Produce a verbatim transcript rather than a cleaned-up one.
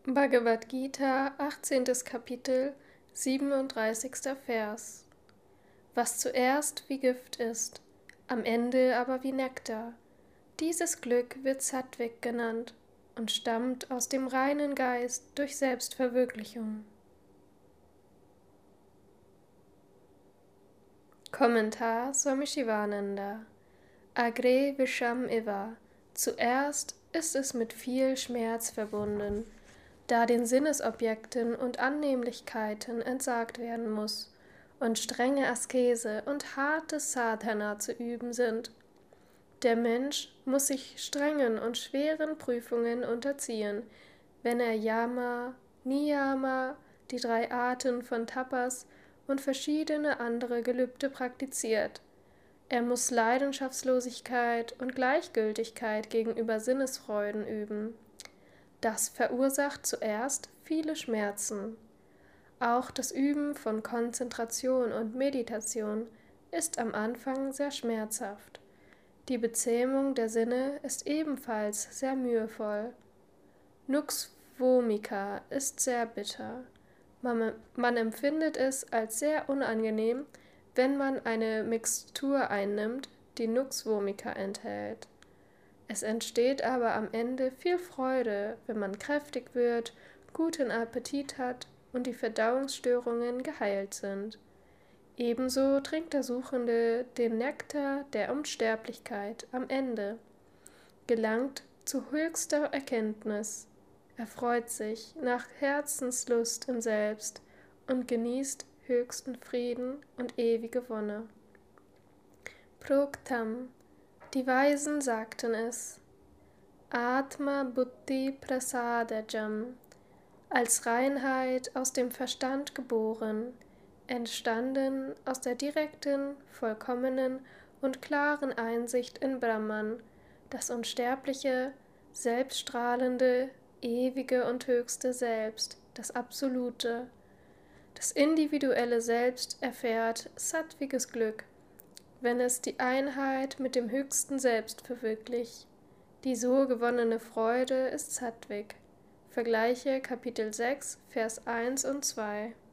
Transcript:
Bhagavad Gita, achtzehntes Kapitel, siebenunddreißigster Vers. Was zuerst wie Gift ist, am Ende aber wie Nektar, dieses Glück wird Sattvik genannt und stammt aus dem reinen Geist durch Selbstverwirklichung. Kommentar Swami Shivananda. Agre Visham Eva. Zuerst ist es mit viel Schmerz verbunden, da den Sinnesobjekten und Annehmlichkeiten entsagt werden muss und strenge Askese und hartes Sadhana zu üben sind. Der Mensch muss sich strengen und schweren Prüfungen unterziehen, wenn er Yama, Niyama, die drei Arten von Tapas und verschiedene andere Gelübde praktiziert. Er muss Leidenschaftslosigkeit und Gleichgültigkeit gegenüber Sinnesfreuden üben. Das verursacht zuerst viele Schmerzen. Auch das Üben von Konzentration und Meditation ist am Anfang sehr schmerzhaft. Die Bezähmung der Sinne ist ebenfalls sehr mühevoll. Nux vomica ist sehr bitter. Man, man empfindet es als sehr unangenehm, wenn man eine Mixtur einnimmt, die Nux vomica enthält. Es entsteht aber am Ende viel Freude, wenn man kräftig wird, guten Appetit hat und die Verdauungsstörungen geheilt sind. Ebenso trinkt der Suchende den Nektar der Unsterblichkeit am Ende, gelangt zu höchster Erkenntnis, erfreut sich nach Herzenslust im Selbst und genießt höchsten Frieden und ewige Wonne. Proktam. Die Weisen sagten es, Atma Buddhi Prasadajam, als Reinheit aus dem Verstand geboren, entstanden aus der direkten, vollkommenen und klaren Einsicht in Brahman, das unsterbliche, selbststrahlende, ewige und höchste Selbst, das Absolute. Das individuelle Selbst erfährt sattwiges Glück, wenn es die Einheit mit dem höchsten Selbst verwirklicht. Die so gewonnene Freude ist Sattvik. Vergleiche Kapitel sechs, Vers eins und zwei.